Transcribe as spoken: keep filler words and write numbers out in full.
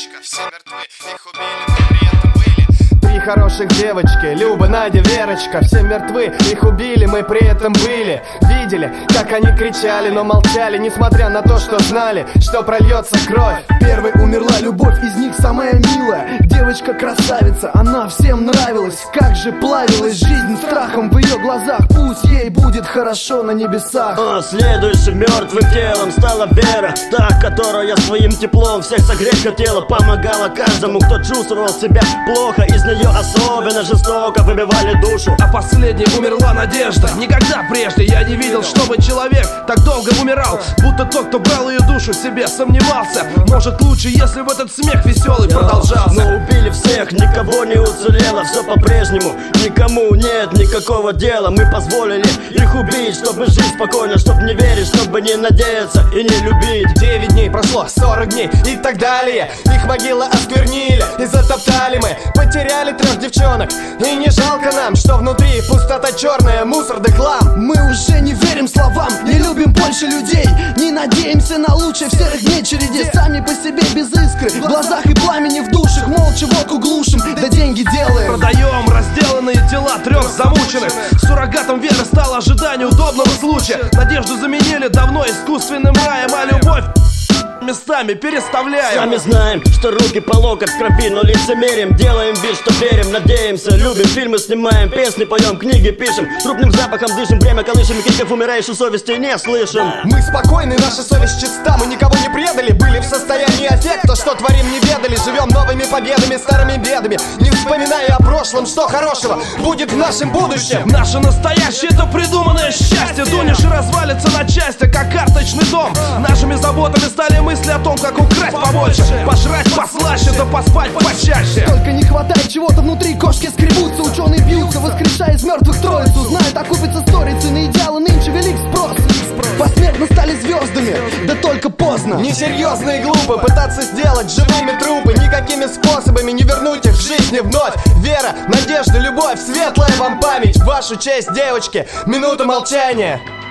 девочка, все мертвы, их убили, мы при этом были. Три хороших девочки, Люба, Надя, Верочка, все мертвы, их убили, мы при этом были. Видели, как они кричали, но молчали, несмотря на то, что знали, что прольется кровь. Первой умерла любовь, из них самая милая. Девочка красавица, она всем нравилась. Как же плавилась жизнь страхом в ее глазах. Пусть ей будет хорошо на небесах. А следующим мертвым телом стала Вера, та, которая своим теплом всех согреть хотела. Помогала каждому, кто чувствовал себя плохо. Из нее особенно жестоко выбивали душу. А последней умерла Надежда. Никогда прежде я не видел, чтобы человек так долго умирал. Будто тот, кто брал ее душу себе, сомневался. Может лучше, если бы этот смех веселый продолжался. Но убили всех, никого не уцелело. Все по-прежнему, никому нет никакого дела. Мы позволили их убить, чтобы жить спокойно, чтобы не верить, чтобы не надеяться и не любить. Девять дней прошло, сорок дней и так далее. Их могилы осквернили и затоптали мы. Потеряли трех девчонок, и не жалко нам, что внутри пустота черная, мусор да хлам. Мы уже не верим словам, не любим больше людей. Не надеемся на лучшее в серых дней череде. Сами по себе без искры, в глазах и пламени в душах. Молча водку глушим, да деньги делаем. Продаем разделанные тела трех замученных. Суррогатом веры стало ожидание удобного случая. Надежду заменили давно искусственным раем, а любовь местами переставляем. Сами знаем, что руки по локоть в крови, но лицемерим. Делаем вид, что верим, надеемся, любим. Фильмы снимаем, песни поем, книги пишем. Трупным запахом дышим, время колышем. И криков умирающей совести не слышим. Мы спокойны, наша совесть чиста. Мы никого не предали, были в состоянии аффекта. Что творим, не ведали, живем новыми победами, старыми бедами. Не вспоминая о прошлом, что хорошего будет в нашем будущем. Наше настоящее — это придуманное счастье. Дунешь и развалится на части, как карточный дом. Нашими заботами стали мы мысли о том, как украсть побольше, пожрать послаще, да поспать почаще. Только не хватает чего-то внутри, кошки скребутся, ученые бьются, воскрешая из мертвых троицу. Знают, окупится сторицей, на идеалы нынче велик спрос. Посмертно стали звездами, да только поздно. Несерьезно и глупо пытаться сделать живыми трупы. Никакими способами не вернуть их в жизни вновь. Вера, надежда, любовь, светлая вам память. В вашу честь, девочки, минута молчания.